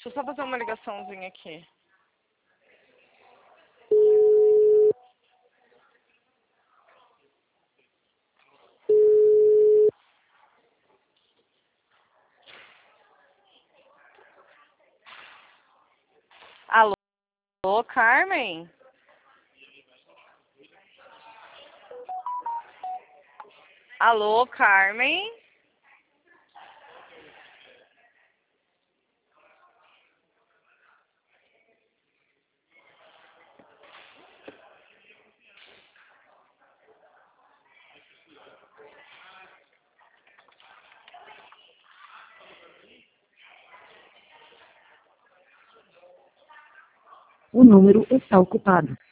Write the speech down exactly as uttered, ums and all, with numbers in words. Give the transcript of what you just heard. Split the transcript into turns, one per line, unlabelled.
Deixa eu só fazer uma ligaçãozinha aqui. Alô, Carmen? Alô, Carmen?
O número está ocupado.